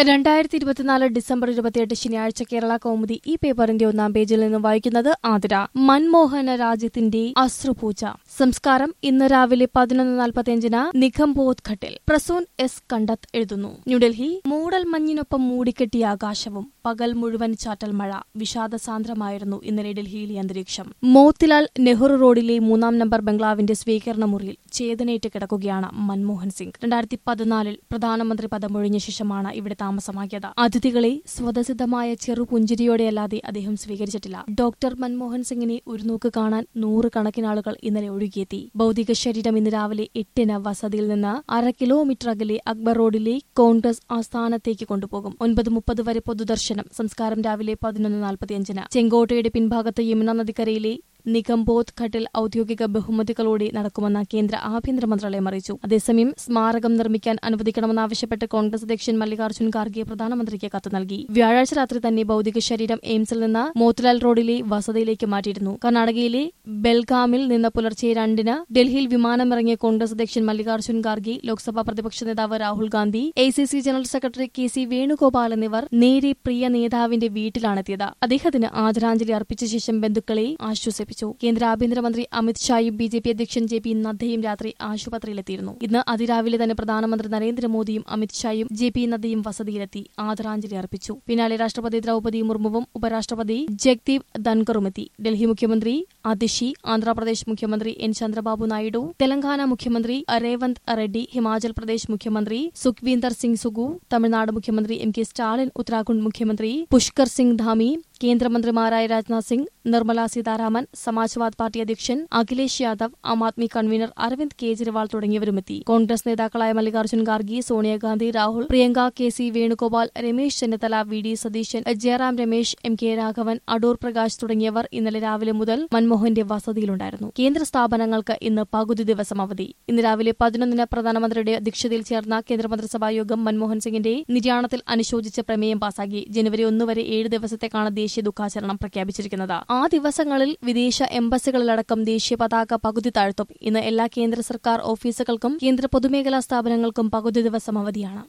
2024 December 28 ശനിയാഴ്ച കേരള കൗമുദി ഈ പേപ്പറിന്റെ ഒന്നാം പേജിൽ നിന്നും വായിക്കുന്നത് ആതിര. മൻമോഹന രാജ്യത്തിന്റെ അശ്രുപൂജ. സംസ്കാരം ഇന്ന് രാവിലെ 11:45 നിഗംബോധ് ഘട്ടിൽ. പ്രസൂൻ എസ് കണ്ടത്ത് എഴുതുന്നു. ന്യൂഡൽഹി. മൂടൽ മഞ്ഞിനൊപ്പം മൂടിക്കെട്ടിയ ആകാശവും പകൽ മുഴുവൻ ചാറ്റൽ മഴ. വിഷാദസാന്ദ്രമായിരുന്നു ഇന്നലെ ഡൽഹിയിലെ അന്തരീക്ഷം. മോത്തിലാൽ നെഹ്റു റോഡിലെ 3-ാം നമ്പർ ബംഗ്ലാവിന്റെ സ്വീകരണ മുറിയിൽ ചേതനയേറ്റ് കിടക്കുകയാണ് മൻമോഹൻ സിംഗ്. 2014 പ്രധാനമന്ത്രി പദമൊഴിഞ്ഞ ശേഷമാണ് ഇവിടെ താമസമാക്കിയത്. അതിഥികളെ സ്വതസിദ്ധമായ ചെറുപുഞ്ചിരിയോടെയല്ലാതെ അദ്ദേഹം സ്വീകരിച്ചിട്ടില്ല. ഡോക്ടർ മൻമോഹൻ സിംഗിനെ ഒരു നോക്ക് കാണാൻ 100 കണക്കിന് ആളുകൾ ഇന്നലെ ഒഴുകിയെത്തി. ഭൌതിക ശരീരം ഇന്ന് രാവിലെ 8 വസതിയിൽ നിന്ന് 1/2 കിലോമീറ്റർ അകലെ അക്ബർ റോഡിലെ കോൺഗ്രസ് ആസ്ഥാനത്തേക്ക് കൊണ്ടുപോകും. 9:30 വരെ പൊതുദർശനം. സംസ്കാരം രാവിലെ 11:45. ചെങ്കോട്ടയുടെ പിൻഭാഗത്ത് യമുന നദിക്കരയിലെ നിഗംബോധ് ഘട്ടിൽ ഔദ്യോഗിക ബഹുമതികളോടെ നടക്കുമെന്ന് കേന്ദ്ര ആഭ്യന്തര മന്ത്രാലയം അറിയിച്ചു. അതേസമയം സ്മാരകം നിർമ്മിക്കാൻ അനുവദിക്കണമെന്നാവശ്യപ്പെട്ട് കോൺഗ്രസ് അധ്യക്ഷൻ മല്ലികാർജ്ജുൻ ഖാർഗെ പ്രധാനമന്ത്രിക്ക് കത്ത് നൽകി. വ്യാഴാഴ്ച രാത്രി തന്നെ ഭൌതിക ശരീരം എയിംസിൽ നിന്ന് മോത്തിലാൽ റോഡിലെ വസതിയിലേക്ക് മാറ്റിയിരുന്നു. കർണാടകയിലെ ബെൽഗാമിൽ നിന്ന് പുലർച്ചെ 2 ഡൽഹിയിൽ വിമാനമിറങ്ങിയ കോൺഗ്രസ് അധ്യക്ഷൻ മല്ലികാർജ്ജുൻ ഖാർഗെ, ലോക്സഭാ പ്രതിപക്ഷ നേതാവ് Rahul Gandhi, ACC general secretary KC Venugopal എന്നിവർ നേരെ പ്രിയ നേതാവിന്റെ വീട്ടിലാണെത്തിയത്. അദ്ദേഹത്തിന് ആദരാഞ്ജലി അർപ്പിച്ച ശേഷം ബന്ധുക്കളെ ആശ്വസിപ്പിച്ചു. കേന്ദ്ര ആഭ്യന്തരമന്ത്രി അമിത് ഷായും BJP അധ്യക്ഷൻ JP നദ്ദയും രാത്രി ആശുപത്രിയിലെത്തിയിരുന്നു. ഇന്ന് അതിരാവിലെ തന്നെ പ്രധാനമന്ത്രി നരേന്ദ്രമോദിയും അമിത് ഷായും JP നദ്ദയും വസതിയിലെത്തി ആദരാഞ്ജലി അർപ്പിച്ചു. പിന്നാലെ രാഷ്ട്രപതി ദ്രൌപദി മുർമുവും ഉപരാഷ്ട്രപതി ജഗ്ദീപ് ധൻകറുമെത്തി. ഡൽഹി മുഖ്യമന്ത്രി അതിഷി, ആന്ധ്രാപ്രദേശ് മുഖ്യമന്ത്രി N ചന്ദ്രബാബു നായിഡു, തെലങ്കാന മുഖ്യമന്ത്രി രേവന്ത് റെഡ്ഡി, ഹിമാചൽ പ്രദേശ് മുഖ്യമന്ത്രി സുഖ്വീന്ദർ സിംഗ് സുഗു, തമിഴ്നാട് മുഖ്യമന്ത്രി MK സ്റ്റാലിൻ, ഉത്തരാഖണ്ഡ് മുഖ്യമന്ത്രി പുഷ്കർ സിംഗ് ധാമി, കേന്ദ്രമന്ത്രിമാരായ രാജ്നാഥ് സിംഗ്, നിർമ്മല സീതാരാമൻ, സമാജ്വാദ് പാർട്ടി അധ്യക്ഷൻ അഖിലേഷ് യാദവ്, ആം ആദ്മി കൺവീനർ അരവിന്ദ് കെജ്രിവാൾ തുടങ്ങിയവരുമെത്തി. കോൺഗ്രസ് നേതാക്കളായ Mallikarjun Kharge, Sonia Gandhi, Rahul, Priyanka, KC Venugopal, Ramesh Chennithala, VD Satheesan, Jayaram Ramesh, MK Raghavan, Adoor Prakash തുടങ്ങിയവർ ഇന്നലെ രാവിലെ മുതൽ മൻമോഹന്റെ വസതിയിലുണ്ടായിരുന്നു. കേന്ദ്ര സ്ഥാപനങ്ങൾക്ക് ഇന്ന് പകുതി ദിവസം അവധി. ഇന്ന് രാവിലെ 11 പ്രധാനമന്ത്രിയുടെ അധ്യക്ഷതയിൽ ചേർന്ന കേന്ദ്രമന്ത്രിസഭാ യോഗം മൻമോഹൻ സിംഗിന്റെ നിര്യാണത്തിൽ അനുശോചിച്ച പ്രമേയം പാസാക്കി. ജനുവരി 1 വരെ 7 ദിവസത്തേക്കാണ് ദേശീയ ദുഃഖാചരണം പ്രഖ്യാപിച്ചിരിക്കുന്നത്. ആ ദിവസങ്ങളിൽ വിദേശ എംബസികളിലടക്കം ദേശീയ പതാക പകുതി താഴ്ത്തും. ഇന്ന് എല്ലാ കേന്ദ്ര സർക്കാർ ഓഫീസുകൾക്കും കേന്ദ്ര പൊതുമേഖലാ സ്ഥാപനങ്ങൾക്കും പകുതി ദിവസം അവധിയാണ്.